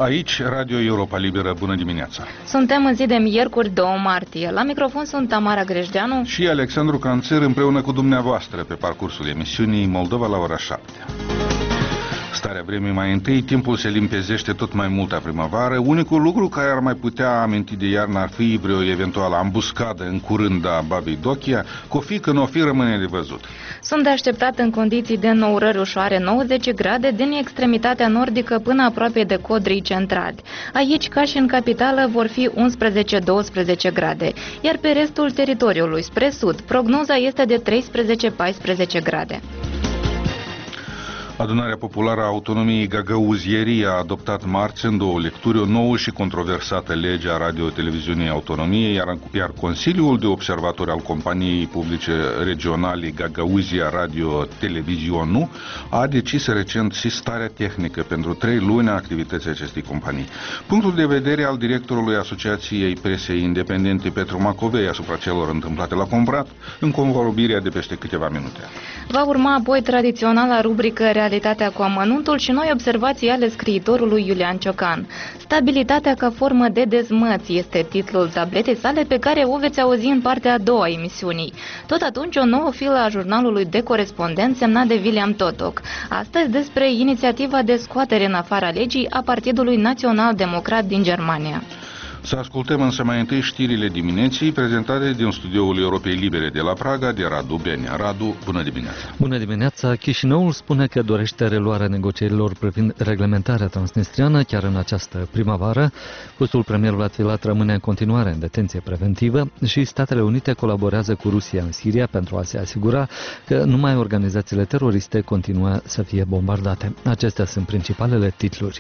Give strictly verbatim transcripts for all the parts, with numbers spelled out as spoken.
Aici, Radio Europa Liberă, bună dimineața! Suntem în zi de miercuri, doi martie. La microfon sunt Tamara Grejdeanu și Alexandru Canțer, împreună cu dumneavoastră pe parcursul emisiunii Moldova la ora șapte. Starea vremii mai întâi, timpul se limpezește tot mai mult a primăvară. Unicul lucru care ar mai putea aminti de iarnă ar fi vreo eventuală ambuscadă în curând a babei Dochia, că o fi că n-o fi rămâne de văzut. Sunt de așteptat în condiții de înnourări ușoare nouăzeci grade din extremitatea nordică până aproape de Codrii centrali. Aici, ca și în capitală, vor fi unsprezece douăsprezece grade, iar pe restul teritoriului, spre sud, prognoza este de treisprezece paisprezece grade. Adunarea Populară a Autonomiei Gagauzierii a adoptat marți în două lecturi o nouă și controversată lege a Radio-Televiziunii Autonomiei, iar, iar Consiliul de Observatori al Companiei Publice Regionale Gagauzia Radio-Televizionu a decis recent și starea tehnică pentru trei luni a activității acestei companii. Punctul de vedere al directorului Asociației Presei Independente Petru Macovei asupra celor întâmplate la Comprat, în convorbirea de peste câteva minute. Va urma apoi tradiționala rubrică Realitatea cu amănuntul și noi observații ale scriitorului Iulian Ciocan. Stabilitatea ca formă de dezmăț este titlul tabletei sale pe care o veți auzi în partea a doua a emisiunii. Tot atunci o nouă filă a jurnalului de corespondent semnat de William Totok. Astăzi despre inițiativa de scoatere în afara legii a Partidului Național Democrat din Germania. Să ascultăm însă mai întâi știrile dimineții prezentate din studioul Europei Libere de la Praga de Radu Benea. Radu, bună dimineața! Bună dimineața! Chișinăul spune că dorește reluarea negocierilor privind reglementarea transnistriană chiar în această primăvară. Fostul premier Vlad Filat rămâne în continuare în detenție preventivă și Statele Unite colaborează cu Rusia în Siria pentru a se asigura că numai organizațiile teroriste continuă să fie bombardate. Acestea sunt principalele titluri.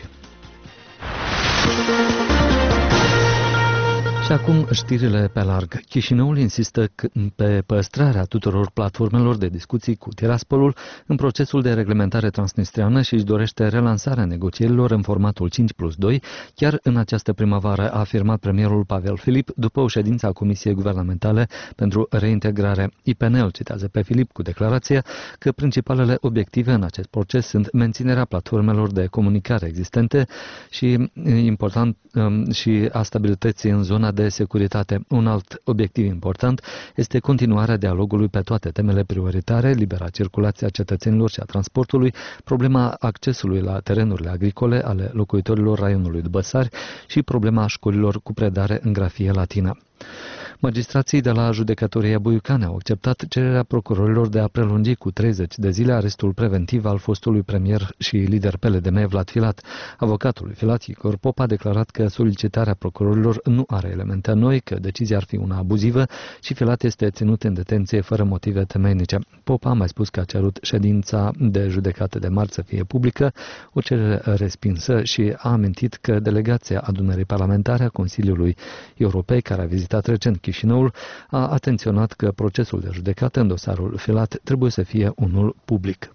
Și acum știrile pe larg. Chișinăul insistă pe păstrarea tuturor platformelor de discuții cu Tiraspolul în procesul de reglementare transnistriană și își dorește relansarea negocierilor în formatul cinci plus doi, chiar în această primăvară, a afirmat premierul Pavel Filip după o ședință a Comisiei Guvernamentale pentru Reintegrare. I P N-ul citează pe Filip cu declarația că principalele obiective în acest proces sunt menținerea platformelor de comunicare existente și, important, și a stabilității în zona de securitate. Un alt obiectiv important este continuarea dialogului pe toate temele prioritare, libera circulație a cetățenilor și a transportului, problema accesului la terenurile agricole ale locuitorilor raionului Dubăsari și problema școlilor cu predare în grafie latină. Magistrații de la judecătoria Buiucane au acceptat cererea procurorilor de a prelungi cu treizeci de zile arestul preventiv al fostului premier și lider P L D M Vlad Filat. Avocatul lui Filat, Igor Pop, a declarat că solicitarea procurorilor nu are elemente noi, că decizia ar fi una abuzivă și Filat este ținut în detenție fără motive temeinice. Pop a mai spus că a cerut ședința de judecată de marți să fie publică, o cerere respinsă, și a amintit că delegația adunării parlamentare a Consiliului Europei, care a vizitat recent Chișinăul, a atenționat că procesul de judecată în dosarul Filat trebuie să fie unul public.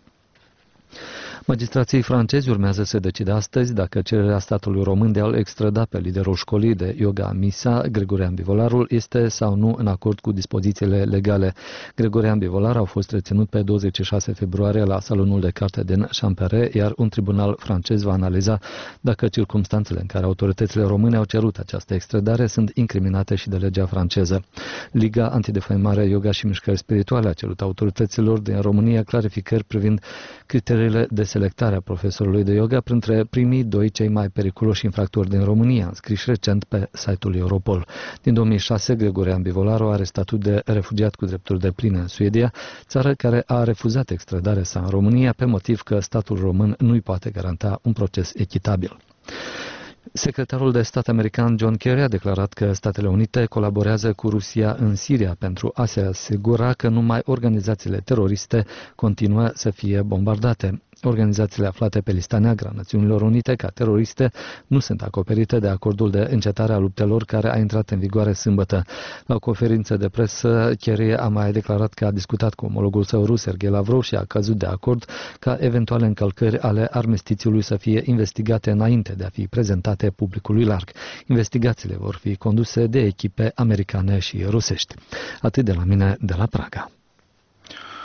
Magistrații francezi urmează să decide astăzi dacă cererea statului român de a-l extrada pe liderul școlii de yoga Misa, Gregorian Bivolarul, este sau nu în acord cu dispozițiile legale. Gregorian Bivolar a fost reținut pe douăzeci și șase februarie la salonul de carte din Champeret, iar un tribunal francez va analiza dacă circumstanțele în care autoritățile române au cerut această extradare sunt incriminate și de legea franceză. Liga Antidefăimare Yoga și Mișcări Spirituale a cerut autorităților din România clarificări privind criteriile de selectarea profesorului de yoga printre primii doi cei mai periculoși infractori din România, înscriși recent pe site-ul Europol. Din două mii șase, Gregorian Bivolaru are statut de refugiat cu drepturi depline în Suedia, țară care a refuzat extradarea sa în România pe motiv că statul român nu îi poate garanta un proces echitabil. Secretarul de stat american John Kerry a declarat că Statele Unite colaborează cu Rusia în Siria pentru a se asigura că numai organizațiile teroriste continuă să fie bombardate. Organizațiile aflate pe lista neagră a Națiunilor Unite ca teroriste nu sunt acoperite de acordul de încetare a luptelor care a intrat în vigoare sâmbătă. La o conferință de presă, Kerry a mai declarat că a discutat cu omologul său rus, Sergei Lavrov, și a căzut de acord ca eventuale încălcări ale armistițiului să fie investigate înainte de a fi prezentate publicului larg. Investigațiile vor fi conduse de echipe americane și rusești. Atât de la mine de la Praga.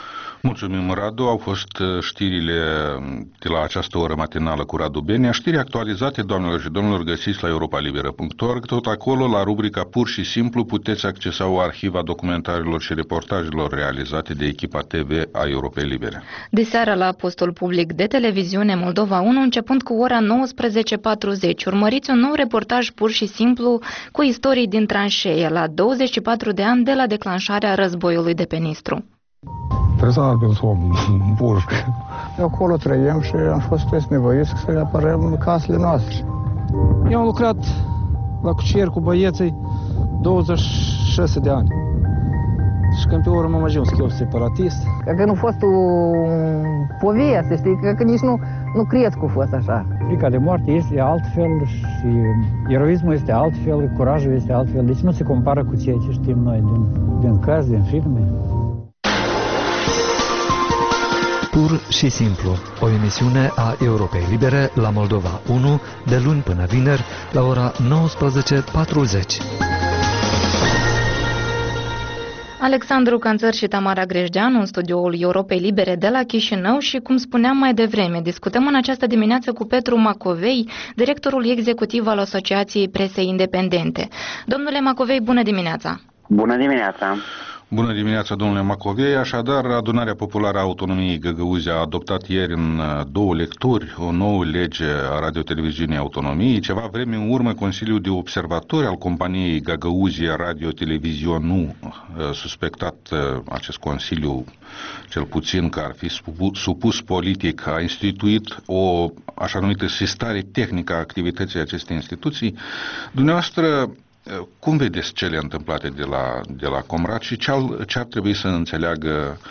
Mulțumim, Radu. Au fost știrile de la această oră matinală cu Radu Benea, știri actualizate, doamnelor și domnilor, găsiți la europa liberă punct org. Tot acolo, la rubrica Pur și Simplu, puteți accesa o arhivă a documentarelor și reportajelor realizate de echipa T V a Europei Libere. De seară la postul public de televiziune Moldova unu, începând cu ora nouăsprezece patruzeci, urmăriți un nou reportaj Pur și Simplu cu istorii din tranșee la douăzeci și patru de ani de la declanșarea războiului de pe Nistru. Trezabil om, pușcă. Acolo trăiem și am fost toți nevoiți să le apărăm casele noastre. Eu am lucrat la cucier cu băieții douăzeci și șase de ani. Și când pe urmă am ajuns eu separatist. Că nu a fost o poveste, știi, că, că nici nu, nu crezi că a fost așa. Frica de moarte este altfel și eroismul este altfel, curajul este altfel. Deci nu se compară cu ceea ce știm noi din, din cărți, din filme. Pur și Simplu, o emisiune a Europei Libere la Moldova unu, de luni până vineri, la ora nouăsprezece patruzeci. Alexandru Canțăr și Tamara Grejdeanu în studioul Europei Libere de la Chișinău și, cum spuneam mai devreme, discutăm în această dimineață cu Petru Macovei, directorul executiv al Asociației Presei Independente. Domnule Macovei, bună dimineața! Bună dimineața! Bună dimineața, domnule Macovei. Așadar, Adunarea Populară a Autonomiei Găgăuzia a adoptat ieri în două lecturi o nouă lege a Radio-Televiziunii Autonomiei. Ceva vreme în urmă, Consiliul de Observatori al companiei Găgăuzia Radio-Televizion nu suspectat acest Consiliu, cel puțin că ar fi supus politic, a instituit o așa numită sistare tehnică a activității acestei instituții. Dumneavoastră, cum vedeți cele întâmplate de la, de la Comrat și ce, al, ce ar trebui să înțeleagă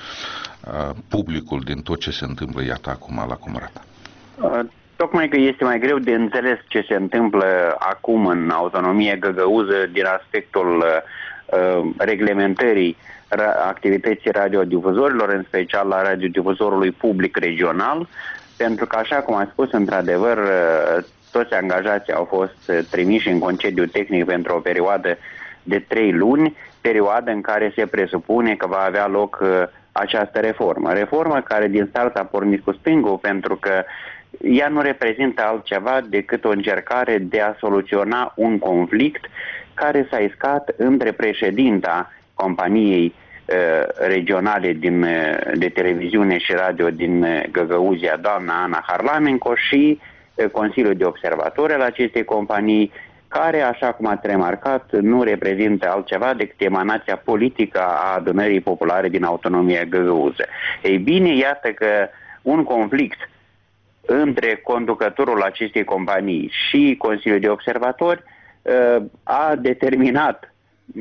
uh, publicul din tot ce se întâmplă, iată, acum la Comrat? Uh, tocmai că este mai greu de înțeles ce se întâmplă acum în autonomie găgăuză din aspectul uh, reglementării ra- activității radiodifuzorilor, în special la radiodifuzorului public regional, pentru că, așa cum am spus, într-adevăr, uh, toți angajații au fost trimiși în concediu tehnic pentru o perioadă de trei luni, perioadă în care se presupune că va avea loc uh, această reformă. Reformă care din start a pornit cu stângul, pentru că ea nu reprezintă altceva decât o încercare de a soluționa un conflict care s-a iscat între președinta companiei uh, regionale din, uh, de televiziune și radio din uh, Găgăuzia, doamna Ana Harlamenco, și Consiliul de Observatori al acestei companii, care, așa cum ați remarcat, nu reprezintă altceva decât emanația politică a Adunării Populare din Autonomia Găgăuză. Ei bine, iată că un conflict între conducătorul acestei companii și Consiliul de Observatori a determinat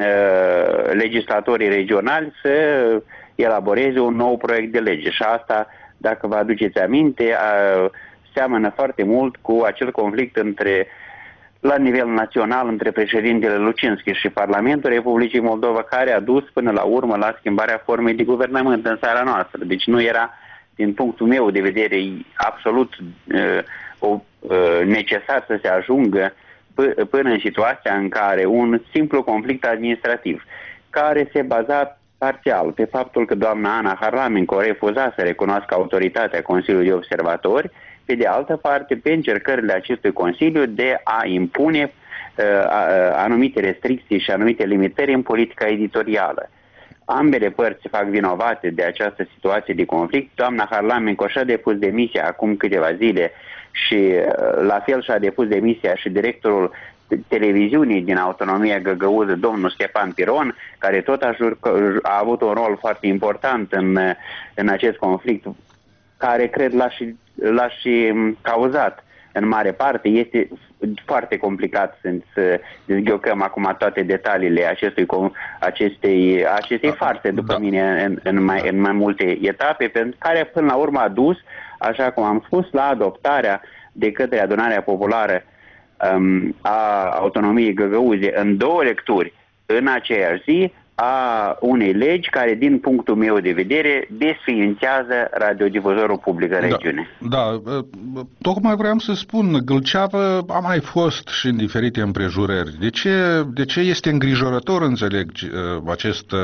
legislatorii regionali să elaboreze un nou proiect de lege. Și asta, dacă vă aduceți aminte, seamănă foarte mult cu acel conflict între, la nivel național, între președintele Lucinski și Parlamentul Republicii Moldova, care a dus până la urmă la schimbarea formei de guvernământ în țara noastră. Deci nu era, din punctul meu de vedere, absolut uh, uh, necesar să se ajungă p- până în situația în care un simplu conflict administrativ, care se baza parțial pe faptul că doamna Ana Harlamenco refuza să recunoască autoritatea Consiliului de Observatori, pe de altă parte, pe încercările acestui Consiliu de a impune uh, uh, anumite restricții și anumite limitări în politica editorială. Ambele părți se fac vinovate de această situație de conflict. Doamna Harlamenco și-a depus demisia acum câteva zile și uh, la fel și-a depus demisia și directorul televiziunii din Autonomia Găgăuză, domnul Ștefan Piron, care tot a, jur, a avut un rol foarte important în, în acest conflict, care cred l-a și, l-a și cauzat în mare parte. Este foarte complicat să dezghiocăm acum toate detaliile acestui, acestei, acestei farse, după da. mine, în, în, mai, în mai multe etape, pentru care până la urmă a dus, așa cum am spus, la adoptarea de către Adunarea Populară um, a Autonomiei Găgăuze în două lecturi în aceeași zi a unei legi care, din punctul meu de vedere, desființează radiodifuzorul public în da, regiune. Da, tocmai vreau să spun, Gâlceavă a mai fost și în diferite împrejurări. De ce, de ce este îngrijorător, înțeleg, acest,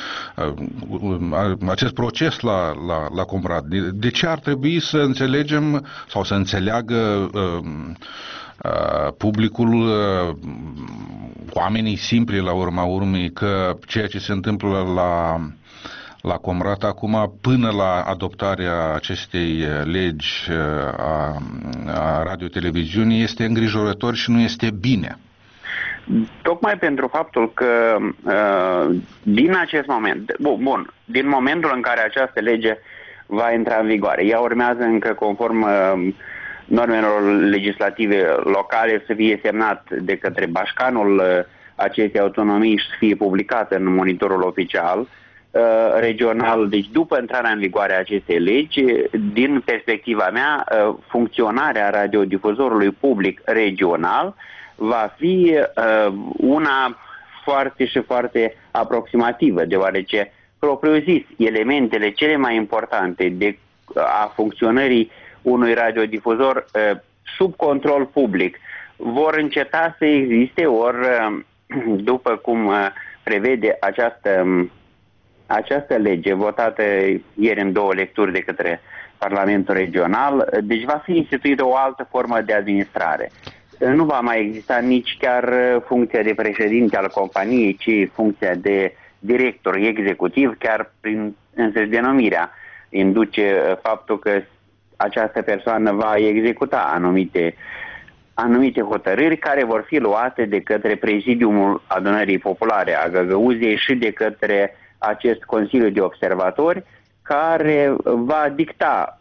acest proces la, la, la Comrat? De ce ar trebui să înțelegem sau să înțeleagă publicul, oamenii simpli la urma urmei, că ceea ce se întâmplă la, la Comrat acum, până la adoptarea acestei legi a, a radioteleviziunii, este îngrijorător și nu este bine? Tocmai pentru faptul că din acest moment, bun, bun, din momentul în care această lege va intra în vigoare, ea urmează încă conform normelor legislative locale să fie semnat de către bașcanul acestei autonomii și să fie publicat în monitorul oficial regional. Deci după intrarea în vigoare a acestei legi, din perspectiva mea, funcționarea radiodifuzorului public regional va fi una foarte și foarte aproximativă, deoarece, propriu zis, elementele cele mai importante de, a funcționării unui radiodifuzor sub control public vor înceta să existe, ori după cum prevede această, această lege votată ieri în două lecturi de către Parlamentul Regional, deci va fi instituită o altă formă de administrare. Nu va mai exista nici chiar funcția de președinte al companiei, ci funcția de director executiv, chiar prin însăși denumirea induce faptul că această persoană va executa anumite, anumite hotărâri care vor fi luate de către Prezidiumul Adunării Populare a Găgăuziei și de către acest Consiliu de Observatori, care va dicta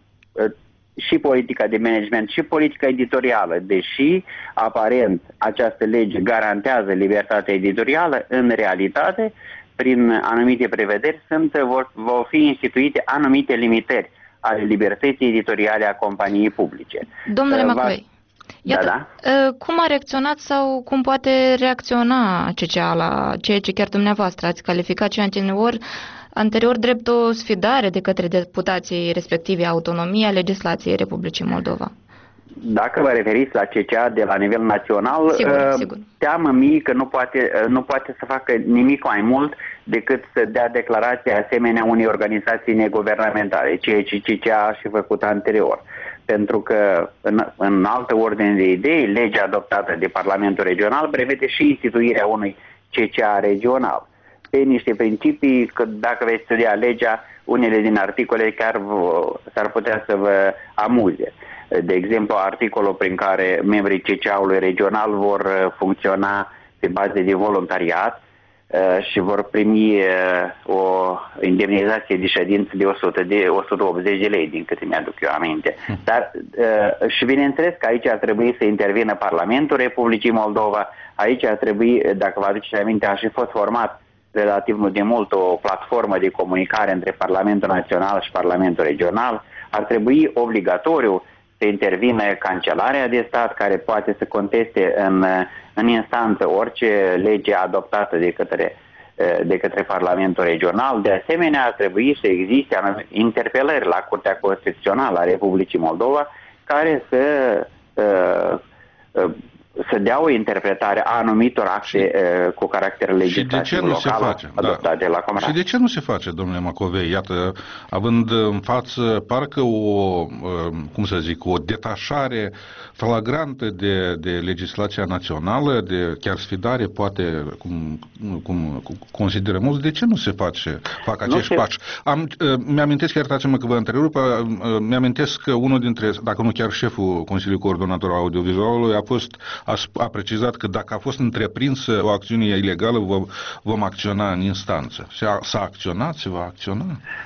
și politica de management și politica editorială. Deși, aparent, această lege garantează libertatea editorială, în realitate, prin anumite prevederi, sunt, vor, vor fi instituite anumite limitări ale libertății editoriale a companiei publice. Domnule Macovei, iată, da, da. cum a reacționat sau cum poate reacționa C C A la ceea ce chiar dumneavoastră ați calificat și anterior, anterior drept o sfidare de către deputații respective autonomia legislației Republicii Moldova? Dacă vă referiți la C C A de la nivel național, sigur, sigur. teamă mie că nu poate, nu poate să facă nimic mai mult decât să dea declarații asemenea unei organizații neguvernamentale, ceea ce C C A a și făcut anterior. Pentru că în, în altă ordine de idei, legea adoptată de Parlamentul Regional prevede și instituirea unui C C A regional. Pe niște principii, că dacă veți studia legea, unele din articole chiar s-ar putea să vă amuze. De exemplu, articolul prin care membrii C C A-ului regional vor funcționa pe bază de voluntariat și vor primi o indemnizație de ședință de o sută de o sută optzeci de lei, din câte mi-aduc eu aminte. Dar și bineînțeles că aici ar trebui să intervină Parlamentul Republicii Moldova, aici ar trebui, dacă vă aduceți aminte, a și fost format relativ de mult o platformă de comunicare între Parlamentul Național și Parlamentul Regional. Ar trebui obligatoriu să intervină Cancelarea de Stat, care poate să conteste în, în instanță orice lege adoptată de către, de către Parlamentul Regional. De asemenea, ar trebui să existe interpelări la Curtea Constituțională a Republicii Moldova, care să uh, uh, să dea o interpretare a anumitor acte uh, cu caracter legislativ local adoptate da. la Comrat. Și de ce nu se face, domnule Macovei? Iată, având în față parcă o, cum să zic, o detașare flagrantă de, de legislația națională, de chiar sfidare, poate, cum, cum consideră mulți, de ce nu se face, fac acești pași? Am, mi-amintesc, iertați-mă că vă întrerup, mi-amintesc că unul dintre, dacă nu chiar șeful Consiliului Coordonator Audiovizualului a fost A, a precizat că dacă a fost întreprinsă o acțiune ilegală, vom, vom acționa în instanță. S-a acționat? Se va acționa?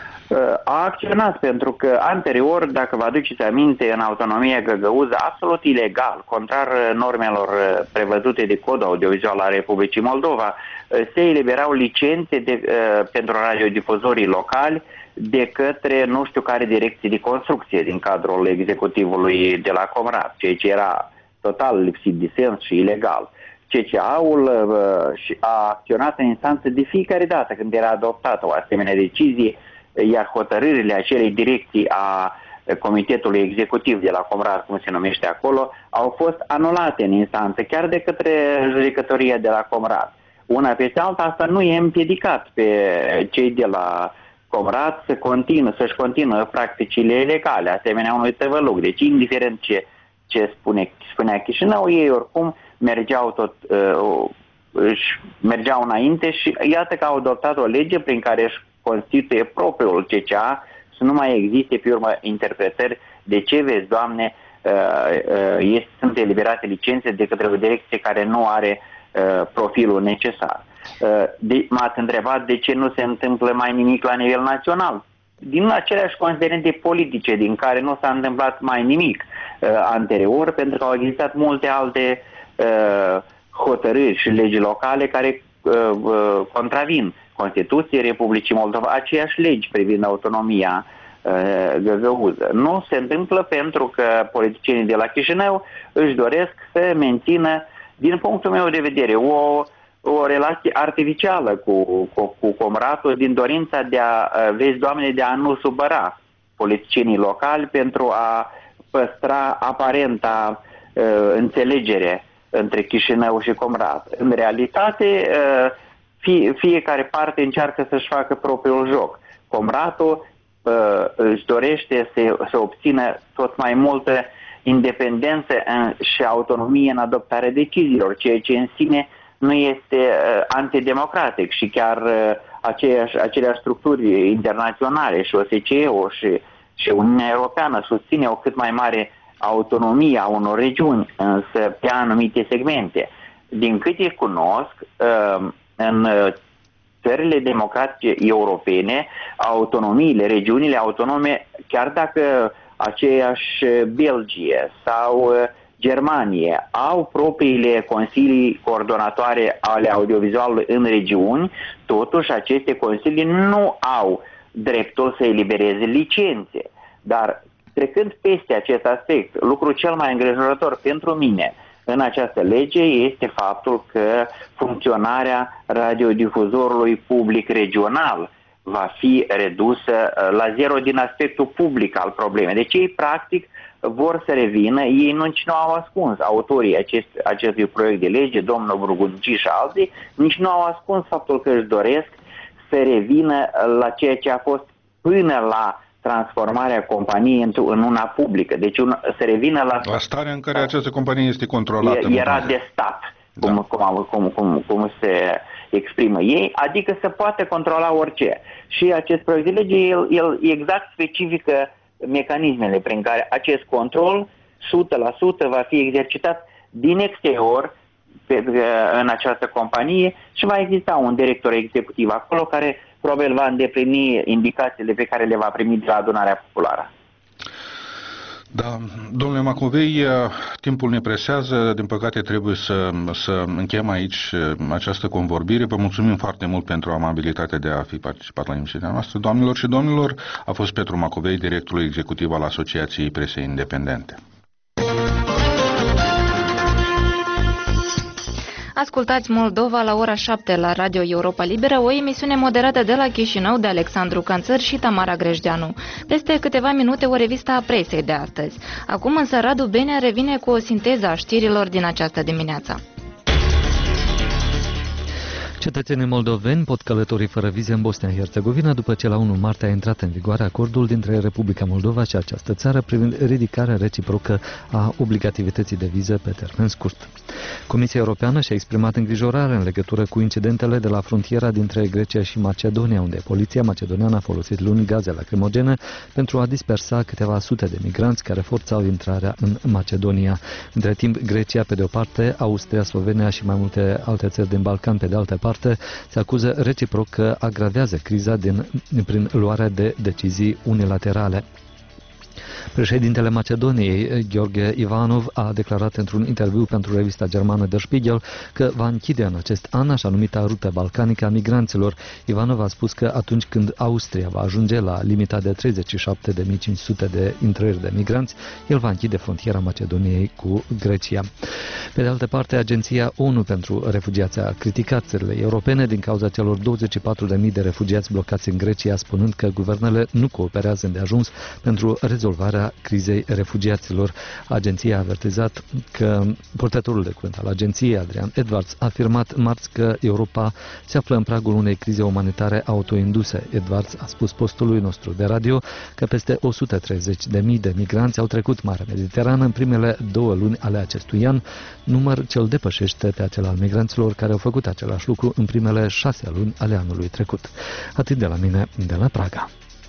A acționat pentru că anterior, dacă vă aduceți aminte, în autonomia Găgăuză, absolut ilegal, contrar normelor prevăzute de Codul Audiovizual al Republicii Moldova, se eliberau licențe de, pentru radiodifuzorii locali de către nu știu care direcții de construcție din cadrul executivului de la Comrat, ceea ce era total lipsit de sens și ilegal. C C A-ul a acționat în instanță de fiecare dată când era adoptată o asemenea decizie, iar hotărârile acelei direcții a Comitetului Executiv de la Comrat, cum se numește acolo, au fost anulate în instanță, chiar de către judecătoria de la Comrat. Una peste alta, asta nu e împiedicat pe cei de la Comrat să continue, să-și continuă practicile legale, asemenea unui tăvăluc. Deci, indiferent ce, ce spune, spunea Chișinău, ei oricum mergeau tot, uh, își mergeau înainte și iată că au adoptat o lege prin care își constituie propriul C C A să nu mai existe pe urmă interpretări de ce, vezi, Doamne, este, sunt eliberate licențe de către o direcție care nu are profilul necesar. M-ați întrebat de ce nu se întâmplă mai nimic la nivel național. Din aceleași considerente politice din care nu s-a întâmplat mai nimic anterior, pentru că au existat multe alte hotărâri și legi locale care contravin Constituției Republicii Moldova, aceeași legi privind autonomia uh, găgăuză. Nu se întâmplă pentru că politicienii de la Chișinău își doresc să mențină, din punctul meu de vedere, o, o relație artificială cu, cu, cu Comratul, din dorința de a, vezi, Doamne, de a nu supăra politicienii locali pentru a păstra aparenta uh, înțelegere între Chișinău și Comrat. În realitate, uh, Fie, fiecare parte încearcă să-și facă propriul joc. Comratul uh, își dorește să, să obțină tot mai multă independență în, și autonomie în adoptarea deciziilor, ceea ce în sine nu este uh, antidemocratic și chiar uh, aceeași, aceleași structuri internaționale și O S C E-ul și, și Uniunea Europeană susține o cât mai mare autonomie a unor regiuni, însă pe anumite segmente. Din câte cunosc, uh, în țările democratice europene, autonomiile, regiunile autonome, chiar dacă aceeași Belgie sau Germanie au propriile consilii coordonatoare ale audiovizualului în regiuni, totuși aceste consilii nu au dreptul să elibereze licențe. Dar trecând peste acest aspect, lucrul cel mai îngrijorător pentru mine în această lege este faptul că funcționarea radiodifuzorului public regional va fi redusă la zero din aspectul public al problemei. Deci ei practic vor să revină, ei nici nu au ascuns, autorii acest, acestui proiect de lege, domnul Burgunci și alții, nici nu au ascuns faptul că își doresc să revină la ceea ce a fost până la transformarea companiei în una publică. Deci un, să revină la... La starea în care această companie este controlată. Era de stat, cum, da. cum, cum, cum, cum se exprimă ei, adică să poate controla orice. Și acest proiect de lege, el, el exact specifică mecanismele prin care acest control o sută la sută va fi exercitat din exterior pe, în această companie și va exista un director executiv acolo care probabil va îndeplini indicațiile pe care le va primi de la adunarea populară. Da, domnule Macovei, timpul ne presează, din păcate trebuie să, să încheiem aici această convorbire. Vă mulțumim foarte mult pentru amabilitatea de a fi participat la emisiunea noastră. Doamnelor și domnilor, a fost Petru Macovei, directorul executiv al Asociației Presei Independente. Ascultați Moldova la ora șapte la Radio Europa Liberă, o emisiune moderată de la Chișinău de Alexandru Canțăr și Tamara Grejdeanu. Peste câteva minute o revistă a presei de astăzi. Acum însă Radu Benea revine cu o sinteză a știrilor din această dimineață. Cetățenii moldoveni pot călători fără vize în Bosnia-Herzegovina după ce la unu martie a intrat în vigoare acordul dintre Republica Moldova și această țară privind ridicarea reciprocă a obligativității de viză pe termen scurt. Comisia Europeană și-a exprimat îngrijorare în legătură cu incidentele de la frontiera dintre Grecia și Macedonia, unde poliția macedoniană a folosit luni gaze lacrimogene pentru a dispersa câteva sute de migranți care forțau intrarea în Macedonia. Între timp, Grecia pe de o parte, Austria, Slovenia și mai multe alte țări din Balcan pe de altă parte se acuză reciproc că agravează criza din, prin luarea de decizii unilaterale. Președintele Macedoniei, Gheorghe Ivanov, a declarat într-un interviu pentru revista germană Der Spiegel că va închide în acest an așa numita rută balcanică a migranților. Ivanov a spus că atunci când Austria va ajunge la limita de treizeci și șapte de mii cinci sute de intrări de migranți, el va închide frontiera Macedoniei cu Grecia. Pe de altă parte, Agenția ONU pentru Refugiați a criticat țările europene din cauza celor douăzeci și patru de mii de refugiați blocați în Grecia, spunând că guvernele nu cooperează îndeajuns pentru rezolvarea crizei refugiaților. Agenția a avertizat că purtătorul de cuvânt al agenției, Adrian Edwards, a afirmat marți că Europa se află în pragul unei crize umanitare autoinduse. Edwards a spus postului nostru de radio că peste o sută treizeci de mii de migranți au trecut Marea Mediterană în primele două luni ale acestui an, număr ce îl depășește pe acela al migranților care au făcut același lucru în primele șase luni ale anului trecut. Atât de la mine, de la Praga.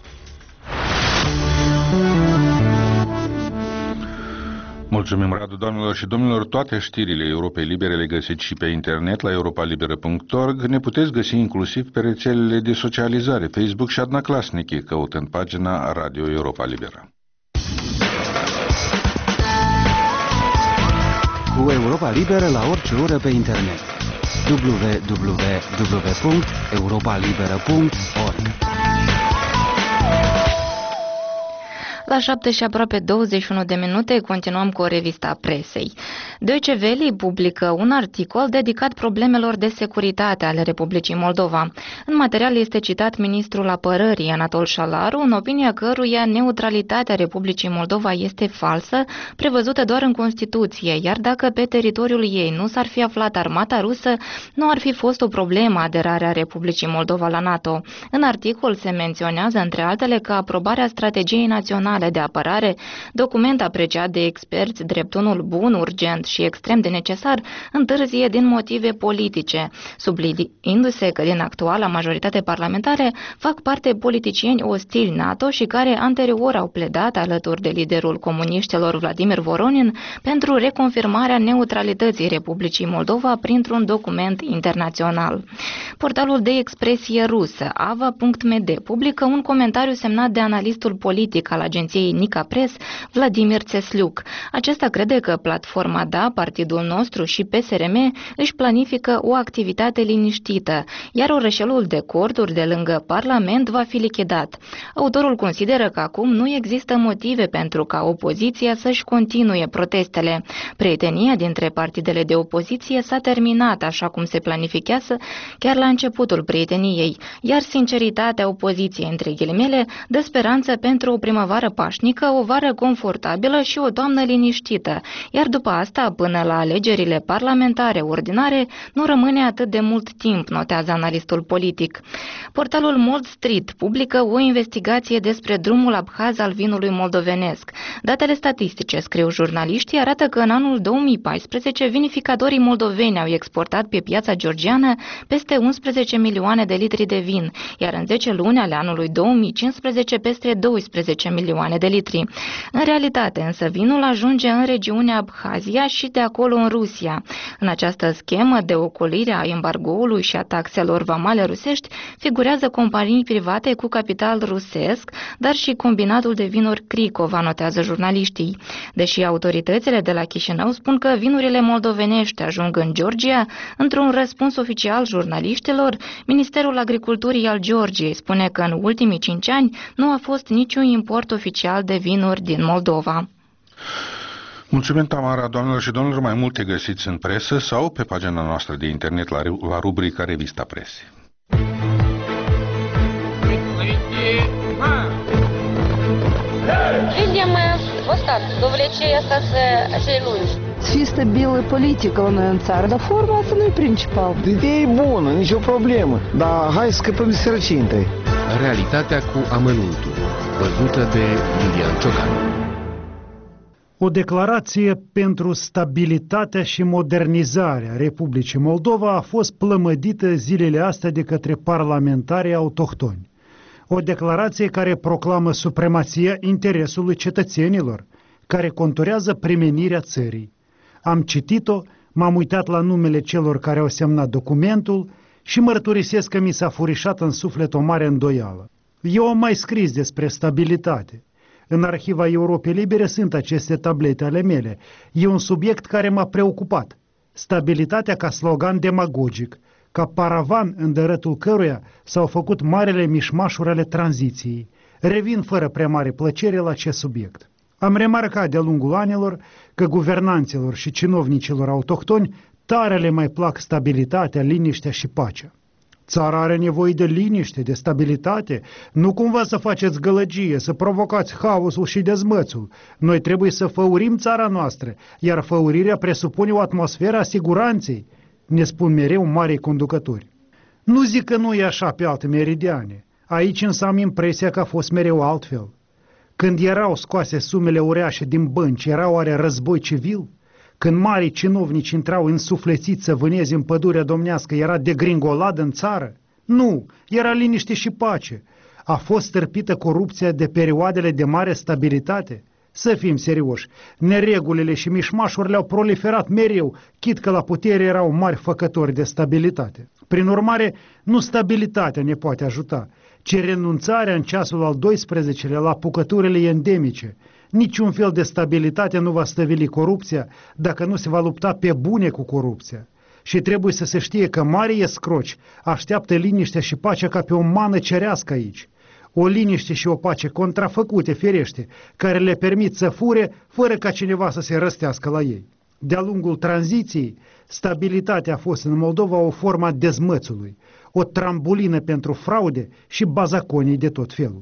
Mulțumim, Radu. Doamnelor și domnilor, toate știrile Europei Libere le găsiți și pe internet la europa liberă punct org. Ne puteți găsi inclusiv pe rețelele de socializare, Facebook și Adnaclasnici, căutând pagina Radio Europa Liberă. Cu Europa Liberă la orice oră pe internet. w w w punct europa liberă punct org. La șapte și aproape douăzeci și unu de minute continuăm cu o revista a presei. Deutsche Welle publică un articol dedicat problemelor de securitate ale Republicii Moldova. În material este citat ministrul apărării Anatol Șalaru, în opinia căruia neutralitatea Republicii Moldova este falsă, prevăzută doar în Constituție, iar dacă pe teritoriul ei nu s-ar fi aflat armata rusă, nu ar fi fost o problemă aderarea Republicii Moldova la NATO. În articol se menționează, între altele, că aprobarea strategiei naționale de apărare, document apreciat de experți drept unul bun, urgent și extrem de necesar, întârzie din motive politice, subliniindu-se că din actuala majoritate parlamentare fac parte politicieni ostili NATO și care anterior au pledat alături de liderul comuniștilor Vladimir Voronin pentru reconfirmarea neutralității Republicii Moldova printr-un document internațional. Portalul de expresie rusă ava punct m d publică un comentariu semnat de analistul politic al agenției Nica Press, Vladimir Țesliuc. Acesta crede că platforma D A, partidul nostru și P S R M își planifică o activitate liniștită, iar orășelul de corturi de lângă Parlament va fi lichidat. Autorul consideră că acum nu există motive pentru ca opoziția să-și continue protestele. Prietenia dintre partidele de opoziție s-a terminat așa cum se planifichează chiar la începutul prieteniei, iar sinceritatea opoziției, între ghilimele, dă speranță pentru o primăvară pașnică, o vară confortabilă și o toamnă liniștită, iar după asta, până la alegerile parlamentare ordinare, nu rămâne atât de mult timp, notează analistul politic. Portalul Mold Street publică o investigație despre drumul abhaz al vinului moldovenesc. Datele statistice, scriu jurnaliștii, arată că în anul două mii paisprezece vinificatorii moldoveni au exportat pe piața georgiană peste unsprezece milioane de litri de vin, iar în zece luni ale anului două mii cincisprezece peste doisprezece milioane de litri. În realitate, însă, vinul ajunge în regiunea Abhazia și de acolo în Rusia. În această schemă de ocolire a embargoului și a taxelor vamale rusești figurează companii private cu capital rusesc, dar și combinatul de vinuri Cricova, notează jurnaliștii. Deși autoritățile de la Chișinău spun că vinurile moldovenești ajung în Georgia, într-un răspuns oficial jurnaliștilor, Ministerul Agriculturii al Georgiei spune că în ultimii cinci ani nu a fost niciun import oficial de vinuri din Moldova. Mulțumim, Tamara. Doamnelor și domnilor, mai multe găsiți în presă sau pe pagina noastră de internet la, la rubrica Revista Presei. Видим вот так, до влечения остаться acei lungi. Să fie stabilă politică la noi în țară, dar forma asta nu e principal. Ideea e bună, nicio problemă, dar hai să scăpăm de sărăcie întâi. Realitatea cu amănuntul, văzută de Iulian Ciocan. O declarație pentru stabilitatea și modernizarea Republicii Moldova a fost plămădită zilele astea de către parlamentarii autohtoni. O declarație care proclamă supremația interesului cetățenilor, care conturează primenirea țării. Am citit-o, m-am uitat la numele celor care au semnat documentul și mărturisesc că mi s-a furișat în suflet o mare îndoială. Eu am mai scris despre stabilitate. În arhiva Europei Libere sunt aceste tablete ale mele. E un subiect care m-a preocupat. Stabilitatea ca slogan demagogic, ca paravan în dărătul căruia s-au făcut marele mișmașuri ale tranziției. Revin fără prea mare plăcere la acest subiect. Am remarcat de-a lungul anilor că guvernanților și cinovnicilor autohtoni tare le mai plac stabilitatea, liniștea și pacea. Țara are nevoie de liniște, de stabilitate, nu cumva să faceți gălăgie, să provocați haosul și dezmățul. Noi trebuie să făurim țara noastră, iar făurirea presupune o atmosferă a siguranței, ne spun mereu marii conducători. Nu zic că nu e așa pe alte meridiane, aici însă am impresia că a fost mereu altfel. Când erau scoase sumele uriașe din bănci, era oare război civil? Când marii cinovnici intrau însuflețiți să vâneze în pădurea domnească, era degringoladă în țară? Nu, era liniște și pace. A fost stârpită corupția de perioadele de mare stabilitate? Să fim serioși, neregulile și mișmașurile au proliferat mereu, chit că la putere erau mari făcători de stabilitate. Prin urmare, nu stabilitatea ne poate ajuta, ci renunțarea în ceasul al doisprezecelea la apucăturile endemice. Niciun fel de stabilitate nu va stăvili corupția dacă nu se va lupta pe bune cu corupția. Și trebuie să se știe că marii escroci așteaptă liniștea și pacea ca pe o mană cerească aici. O liniște și o pace contrafăcute, ferește, care le permit să fure fără ca cineva să se răstească la ei. De-a lungul tranziției, stabilitatea a fost în Moldova o formă a dezmățului, o trambulină pentru fraude și bazaconii de tot felul.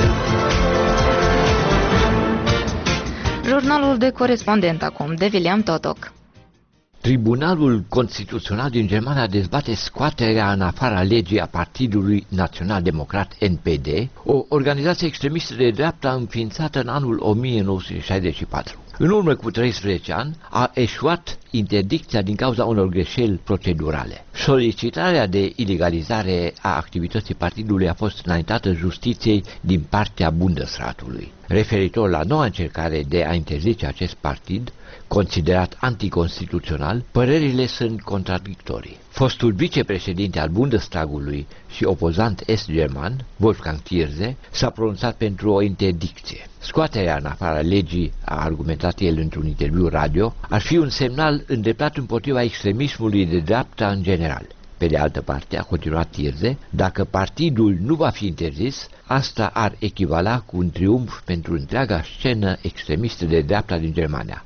Jurnalul de corespondent acum, de William Totoc. Tribunalul Constituțional din Germania dezbate scoaterea în afara legii a Partidului Național Democrat N P D, o organizație extremistă de dreapta înființată în anul o mie nouă sute șaizeci și patru. În urmă cu treisprezece ani a eșuat interdicția din cauza unor greșeli procedurale. Solicitarea de ilegalizare a activității partidului a fost înaintată justiției din partea Bundesratului. Referitor la noua încercare de a interzice acest partid, considerat anticonstituțional, părerile sunt contradictorii. Fostul vicepreședinte al Bundestagului și opozant est-german, Wolfgang Thierse, s-a pronunțat pentru o interdicție. Scoaterea în afara legii, a argumentat el într-un interviu radio, ar fi un semnal îndreptat împotriva extremismului de dreapta în general. Pe de altă parte, a continuat Thierse, dacă partidul nu va fi interzis, asta ar echivala cu un triumf pentru întreaga scenă extremistă de dreapta din Germania.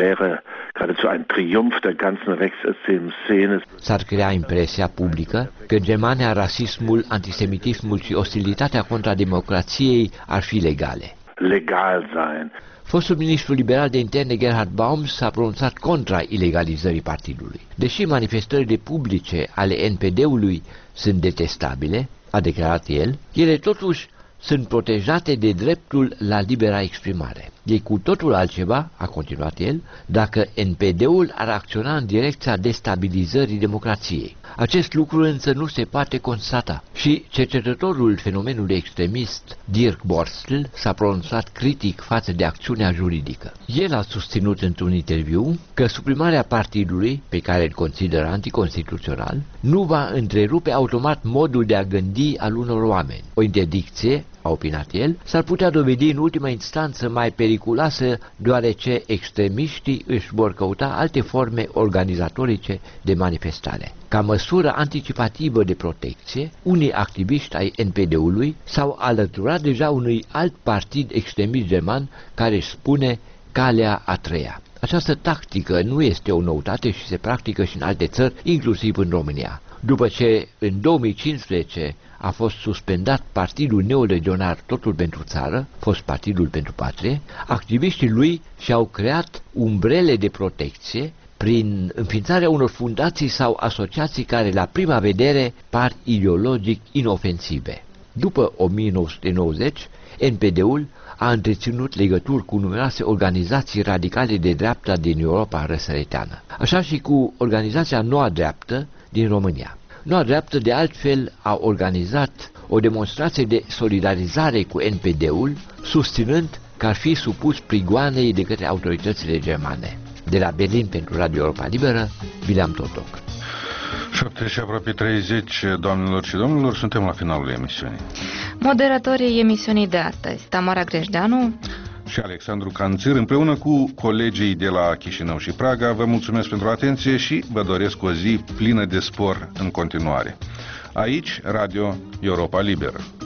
S-ar crea impresia publică că în Germania rasismul, antisemitismul și ostilitatea contra democrației ar fi legale. Legal sein. Fostul ministru liberal de interne Gerhard Baum s-a pronunțat contra ilegalizării partidului. Deși manifestările publice ale N P D-ului sunt detestabile, a declarat el, ele totuși sunt protejate de dreptul la libera exprimare. E cu totul altceva, a continuat el, dacă N P D-ul ar acționa în direcția destabilizării democrației. Acest lucru însă nu se poate constata și cercetătorul fenomenului extremist Dirk Borstl s-a pronunțat critic față de acțiunea juridică. El a susținut într-un interviu că suprimarea partidului, pe care îl consideră anticonstituțional, nu va întrerupe automat modul de a gândi al unor oameni. O interdicție, a opinat el, s-ar putea dovedi în ultima instanță mai periculoasă, deoarece extremiștii își vor căuta alte forme organizatorice de manifestare. Ca măsură anticipativă de protecție, unii activiști ai N P D-ului s-au alăturat deja unui alt partid extremist german care își spune Calea a treia. Această tactică nu este o noutate și se practică și în alte țări, inclusiv în România. După ce în două mii cincisprezece a fost suspendat partidul neolegionar Totul pentru Țară, fost Partidul pentru Patrie, activiștii lui și-au creat umbrele de protecție prin înființarea unor fundații sau asociații care la prima vedere par ideologic inofensive. După o mie nouă sute nouăzeci, N P D-ul a întreținut legături cu numeroase organizații radicale de dreapta din Europa răsăriteană, așa și cu organizația Noua Dreaptă din România. Noua Dreaptă, de altfel, a organizat o demonstrație de solidarizare cu N P D-ul, susținând că ar fi supus prigoanei de către autoritățile germane. De la Berlin pentru Radio Europa Liberă, William Totoc. șapte și aproape treizeci, doamnelor și domnilor, suntem la finalul emisiunii. Moderatorii emisiunii de astăzi, Tamara Grejdeanu, și Alexandru Canțir, împreună cu colegii de la Chișinău și Praga. Vă mulțumesc pentru atenție și vă doresc o zi plină de spor în continuare. Aici, Radio Europa Liberă.